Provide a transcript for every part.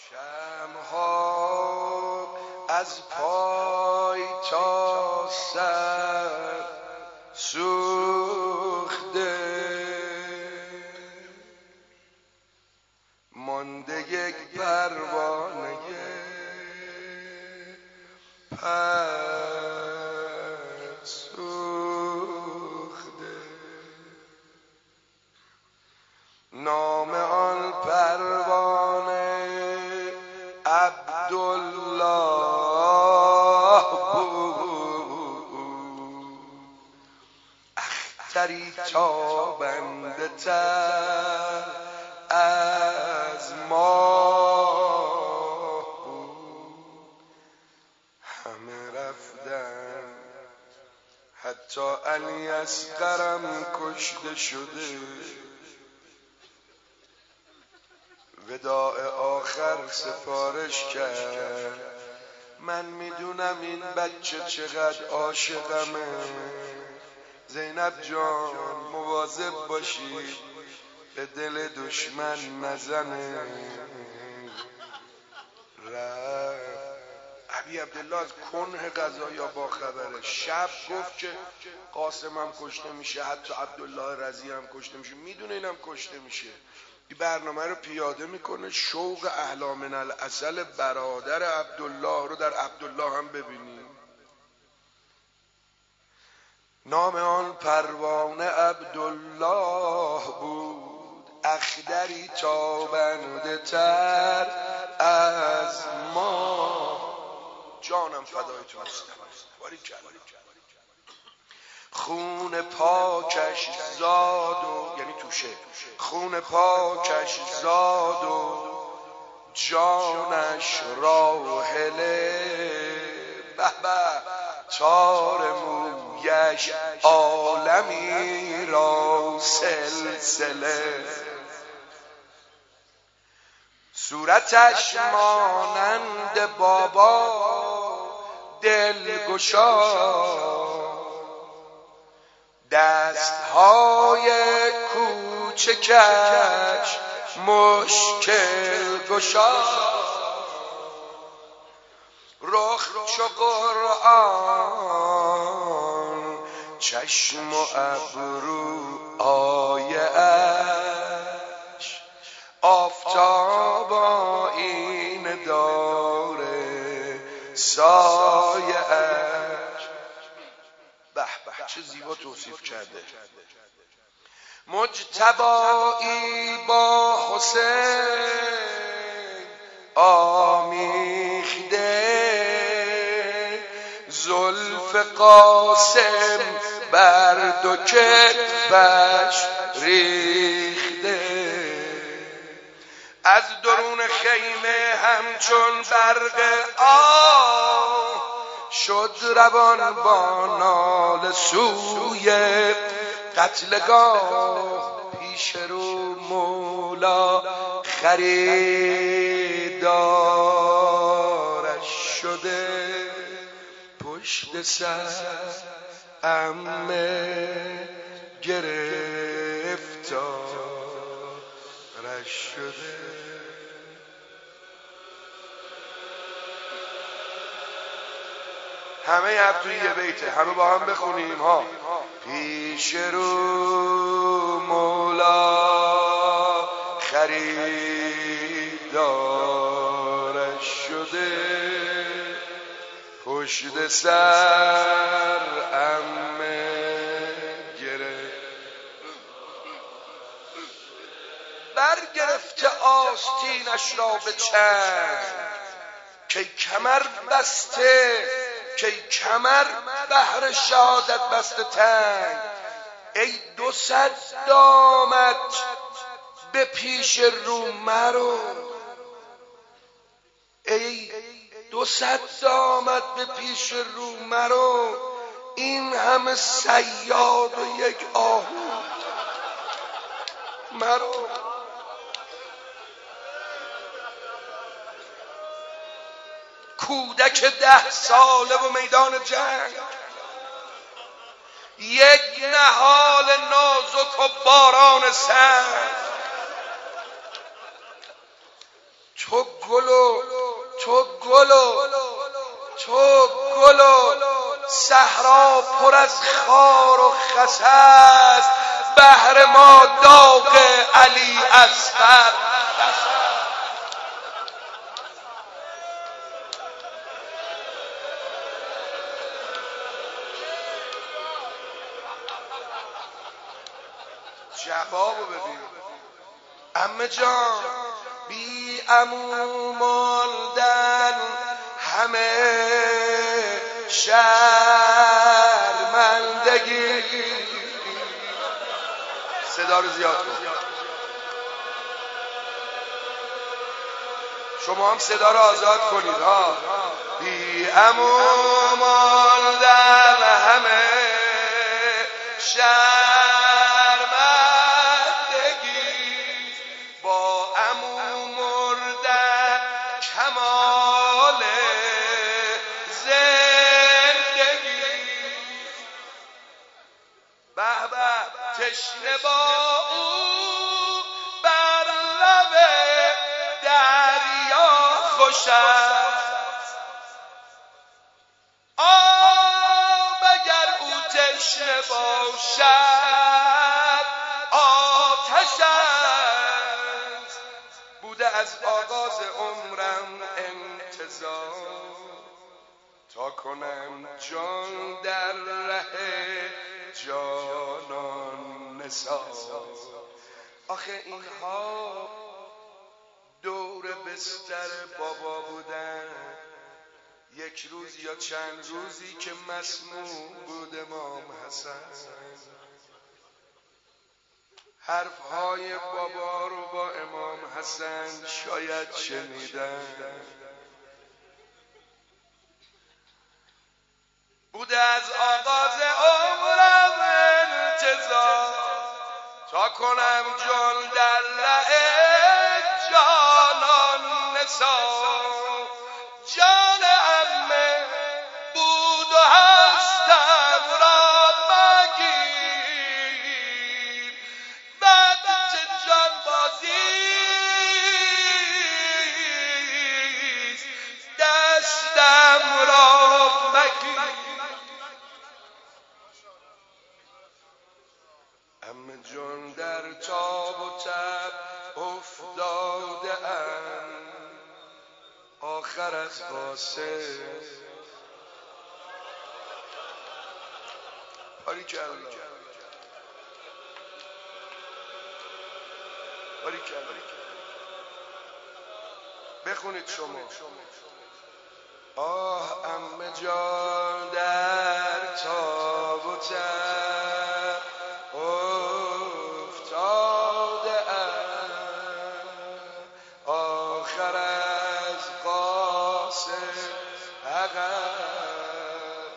شمع‌ها از پای تا سر سوخته، مانده یک پروانه پر سوخته. نام آن پروانه عبدالله بود، اختری تابنده تر از ماه بود. همه رفتن حتی علی اصغرم کشته شده، وداع آخر سفارش کرد من میدونم این بچه چقدر عاشقمه، زینب جان مواظب باشی به دل دشمن نزنه. رفت ابی عبدالله از کنه قضایا با خبره. شب گفت که قاسمم کشته میشه، حتی عبدالله رضی هم کشته میشه، میدونه اینم کشته میشه. این برنامه رو پیاده میکنه شوق اعلی من العسل برادر عبدالله رو در عبدالله هم ببینیم. نام آن پروانه عبدالله بود، اخدری تابنده تر از ما. جانم فدای تو هستم. باریکلا. خون پاکش زاد و یعنی توشه، خون پاکش زاد و جانش راحله، به به تار مویش عالمی را سلسله. صورتش مانند بابا دلگشا، دستهای کوچکش مشکل گشا، رخ چو قرآن چشم و ابرو آیه اش، آفتاب آیینه داره سایه اش. به به چه زیبا توصیف کرده. مجتبایی با حسین آمیخته، زلف قاسم بر دو کتفش ریخته، از درون خیمه همچون برق آه شد روان با ناله سوی قتلگاه. پیش رو مولا خریدارش شده، پشت سر عمه گرفتارش شده. همه اب توی یه بیته، همه با هم بخونیم ها. پیش رو مولا خریدارش شده، پشت سر عمه گره. برگرفته آستینش را به چنگ، که کمر بسته که کمر بهر شهادت بسته تنگ. ای 200 دامت به پیش رو مرو، ای 200 دامت به پیش رو مرو، این همه صیاد و یک آهو مرو. کودک 10 ساله و میدان جنگ، یک نهال نازک و باران سنگ. تو گلو صحرا پر از خار و خس است، بهر ما داغ علی اصغر. جوابو ببین عمه جان، بی عمو ماندن همه شرمندگی. صدا رو زیاد کن، شما هم صدا رو آزاد کنید ها. بی عمو ماندن همه شرمندگی، با عمو مردن کمال زندگی. به به تشنه با او بر لب دریا خوش است، آب اگر او تشنه باشد آتش است. بوده از آغاز عمرم انتظار تا کنم جان در ره جانان نثار. آخه اینها دور بستر بابا بودن، یک روز یا چند روزی که مسموم بود امام حسن، حرفهای بابا رو با امام حسن شاید شنیدن. بوده از آغاز عمرم انتظار تا کنم جان در ره جانان نثار. جان عمه بود و هستم را مگیر، وقت جان بازیست دستم را مگیر. عمه جان در تاب و تب افتاده ام، آخر از قاصد باریکالله بخونید شما. آه عمه جان در تاب و تب افتاده ام، آخر از قاصد عقب.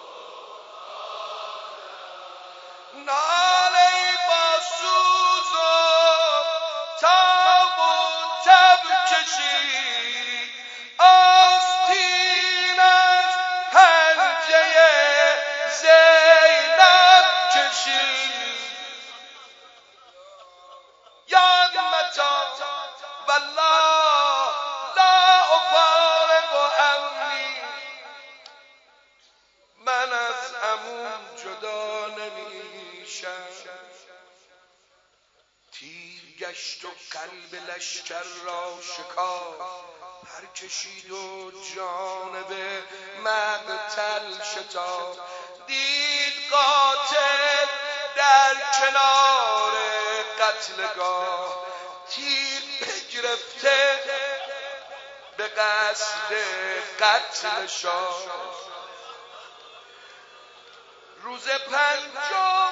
ناله با سوز و تاب و تب کشید، آستین از پنجه زینب کشید. یا متا والله لا افارق عمی، من از عموم جدا نمیشم. تیر گشت و قلب لشکر را شکاف، پر کشید و جانب مقتل شتافت. دید قاتل در کنار قتلگاه، تیر بگرفته به قصد قتل شاه. روز پنجم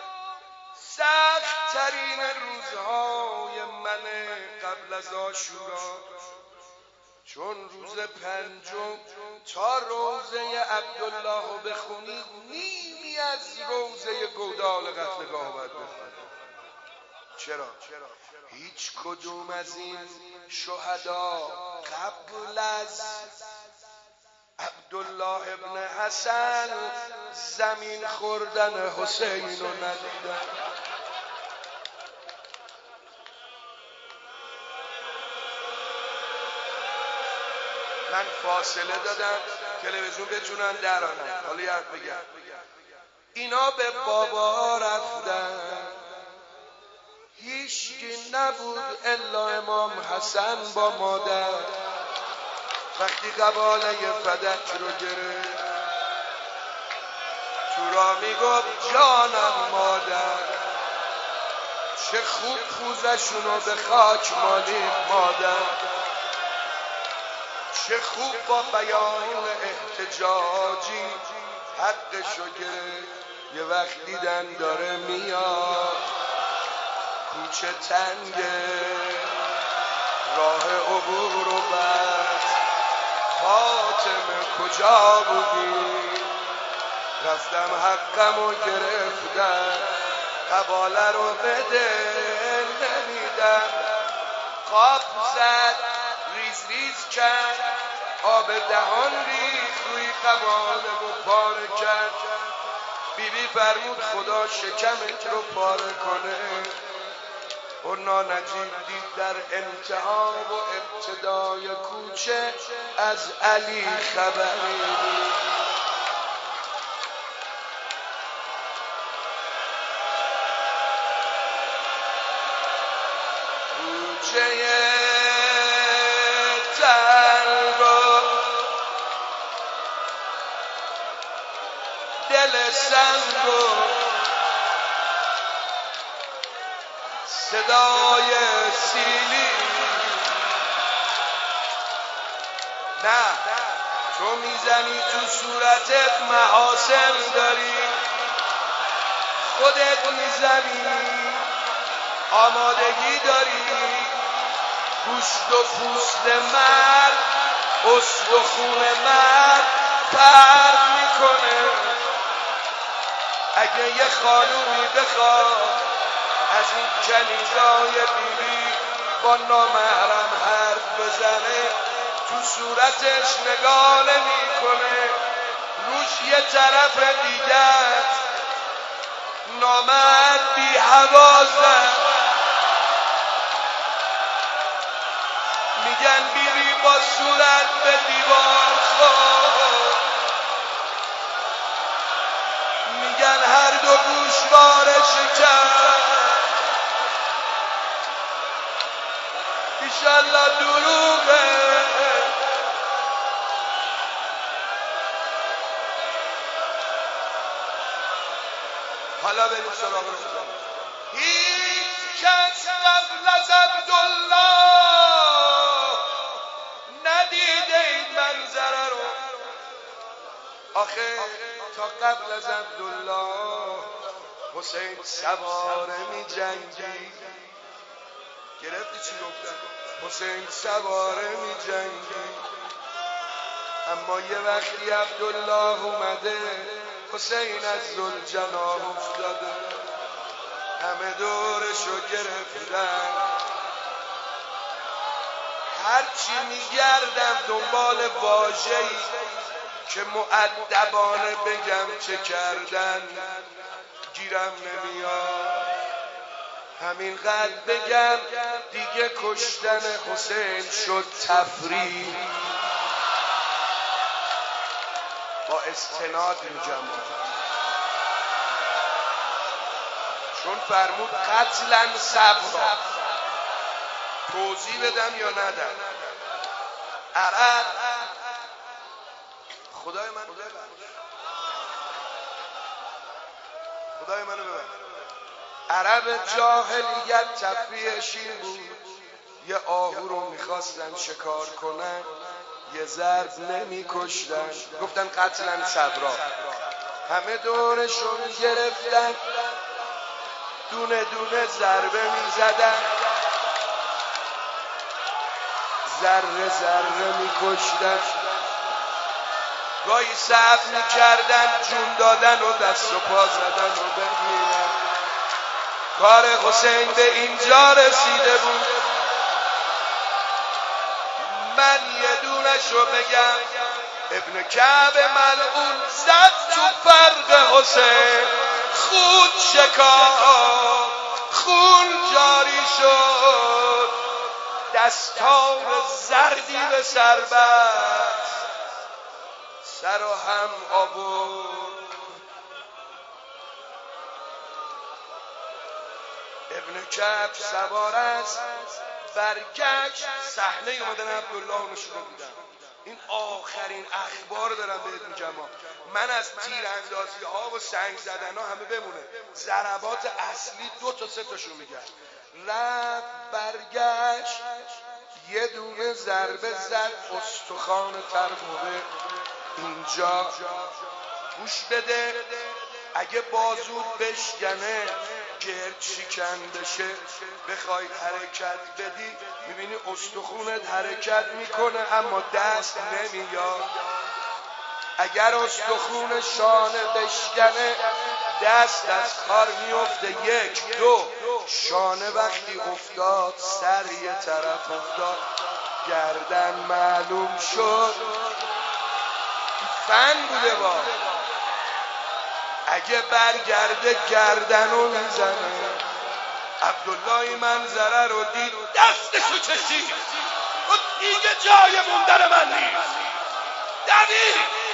سخت ترین روزهای من قبل از عاشورا، چون روز پنجم تا روزه عبدالله رو بخونی نیمی از روزه گودال قتلگاه باید بخونی. چرا؟ هیچ کدوم از این شهدا قبل از عبدالله ابن حسن زمین خوردن حسین رو ندیدن. من فاصله دادم تلویزیون بتونن درانن. حالا یاد بگم اینا به بابا رفتن، هیچکی نبود الا امام حسن با مادر. وقتی قباله فدک رو گرفت تو را میگفت جانم مادر، چه خوب خوزشونو به خاک مالید مادر، چه خوب با بیان احتجاجی حقشو گرفت. یه وقت دیدن داره میاد کوچه تنگه راه عبور و بعد فاطمه کجا بودی؟ رفتم حقمو گرفتم، قباله رو بده نمیدم. قاب زد ریز ریز کرد، آب دهان ریخت روی قباله و پاره کرد. بیبی فرمود خدا شکمت رو پاره کنه. قرنا نجیب دید در انتها و ابتدای کوچه از علی خبری بود. کوچه تنگ و دل سنگ و صدای سیلی، نه تو میزنی تو صورتت محاسن داری، خودت میزنی آمادگی داری. گوشت و پوست مرد استخون مرد فرق میکنه. اگه یه خانومی بخواد از این کنیزای بیبی با نامحرم حرف بزنه تو صورتش نگاه نمیکنه، روش یه طرف دیگه نامرد بی حواسه. میگن بیبی با صورت به دیوار خورد، میگن هر دو گوشوارش کرد. ایشالله دروغه. حالا بریم سراغ رو. هیچ کس قبل از عبدالله ندیده این منظره رو. آخه تا قبل از عبدالله حسین سواره می جنگی. گرفتی چی گفتن؟ حسین سواره می جنگی. اما یه وقتی عبدالله اومده حسین از ذوالجناح افتاده، همه دورشو گرفتن. هرچی میگردم دنبال واژه‌ای که مؤدبانه بگم چه کردن گیرم نمیاد. همینقدر بگم دیگه کشتن حسین شد تفریح. با استناد میگم چون فرمود قتلا صبرا. توضیح بدم یا ندم؟ عرب خدای من ببخش، خدای منو ببخش. عرب جاهلیت تفریحش این بود یه آهو رو میخواستن شکار کنن، یه ضرب نمی کشتن، گفتن قتلا صبرا. همه دورشو میگرفتن، دونه دونه ضربه میزدن، ذره ذره میکشتن. گاهی صبر میکردن جون دادن و دست و پا زدن و بگیرن. کار حسین به اینجا رسیده بود. من یه دونشو بگم، ابن کعب ملعون زد تو فرق حسین، خون شکافت، خون جاری شد. دستار زردی به سر بست، سر و هم آورد. ابن کعب سوار است، برگشت. صحنه اومدن عبدالله رو نشون دیدم. این آخرین اخبار دارم بهت میگم. من از تیراندازی ها و سنگ زدن ها همه بمونه، ضربات اصلی 2 تا 3 تاشو میگم. رفت برگشت، یه دونه ضربه زد استخوان ترقوه اینجا. گوش بده، اگه بازود بشکنه گرد شکن بشه، بخوای حرکت بدی میبینی استخونت حرکت میکنه اما دست نمیاد. اگر استخون شانه بشکنه دست از کار میفته. 1 2 شانه وقتی افتاد سر یه طرف افتاد، گردن معلوم شد. فن بوده با. اگه برگرده گردنو میزنه. عبدالله این منظره رو دید، دستشو کشید، دیگه جای موندن من نیست. دوید.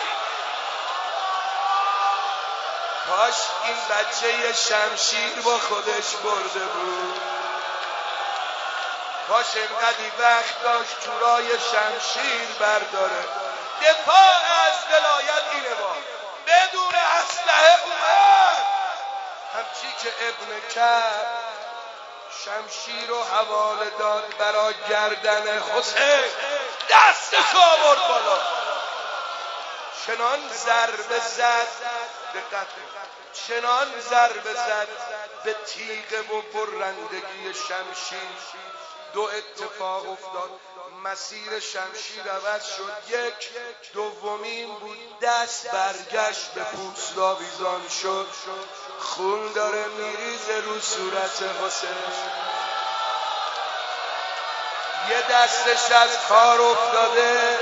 کاش این بچه شمشیر با خودش برده بود. کاش اینقدی وقت داشت تورای شمشیر برداره. دفاع از ولایت اینه با. بدون اسلحه اومد. همچی که ابن کعب شمشیر رو حواله داد برای گردن حسین، دستشو آورد بالا، چنان ضربه زد، دقت چنان ضربه زد به تیغ و برندگی شمشیر. 2 اتفاق افتاد. مسیر شمشیر عوض شد. 1 دومین بود، دست برگشت به پوست آویزان شد. خون داره میریزه رو صورت حسین. یه دستش از کار افتاده،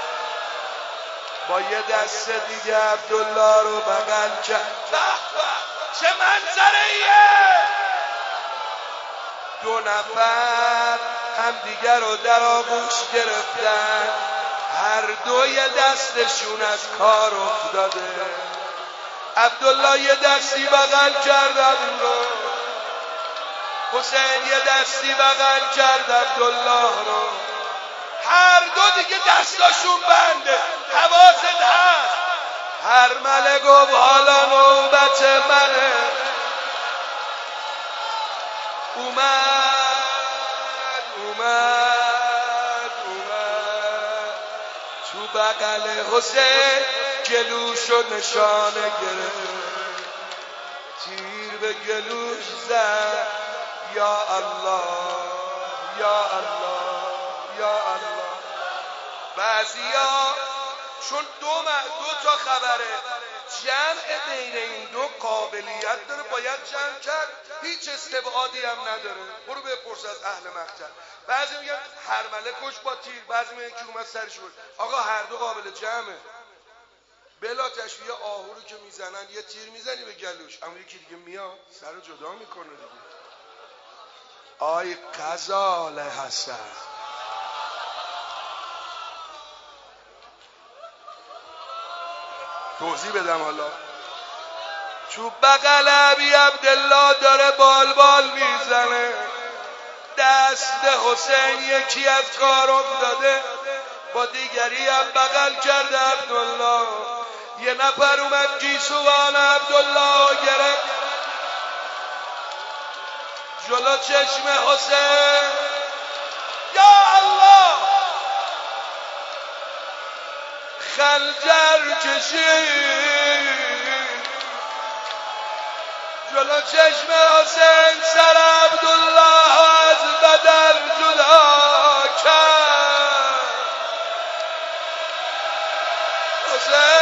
با یه دست دیگه عبدالله رو بغل کرد. چه منظره‌ایه! 2 نفر هم دیگر رو در آغوش گرفتن، هر 2 یه دستشون از کار افتاده. عبدالله یه دستی بغل کرد عبدالله، حسین یه دستی بغل کرد عبدالله رو. هر 2 دیگه دستاشون بنده. حواست هست. هر مله گفت حالا نوبت منه. اومد تو بغل حسین، گلوشو نشانه گرفت، تیر به گلوش زد. یا الله یا الله یا الله. بعضیا چون 2 تا خبره، جمع بین این 2 قابلیت داره، باید جمع کرد، هیچ استبعادی هم نداره. برو بپرس از اهل مقتل. بعضی میگن هرمله کش با تیر، بعضی میگن که اومد سرش بود. آقا هر 2 قابل جمعه. بلا تشبیه آهو رو که میزنن یه تیر میزنی به گلوش، اما یکی دیگه میاد سر رو جدا میکنه دیگه. آی غزال حسن، توضیح بدم حالا. تو بغل ابی عبدالله داره بال میزنه، دست حسین یکی از کار افتاده، با دیگری هم بغل کرده عبدالله. یه نفر اومد گیسوان عبدالله گرفت جلو چشم حسین. یا الله، خنجر کشید جلو چشم حسین، سر عبدالله از بدن جدا کرد. حسین